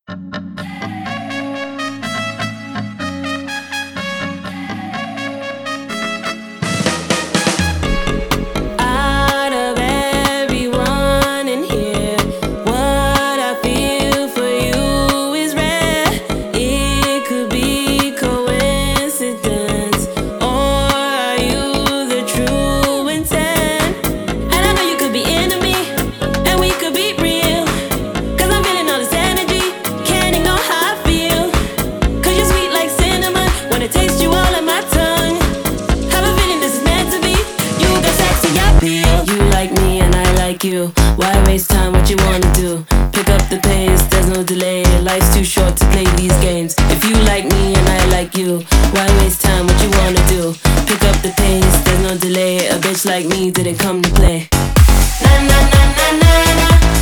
Out of everyone in here, what I feel for you is rare. It could be coincidence, or are you the true intent? And I know you could be into me, and we could be real. Cause I'm feeling all this energy, can't ignore how I feel. Cause you're sweet like cinnamon, when it tastes you all on my tongue. Have a feeling this is meant to be, you got sexy appeal. You like me and I like you, why waste time, what you wanna do? Pick up the pace, there's no delay, life's too short to play these games. If you like me and I like you, why waste time, what you wanna do? Pick up the pace, there's no delay, a bitch like me didn't come to play. Na na na na na na.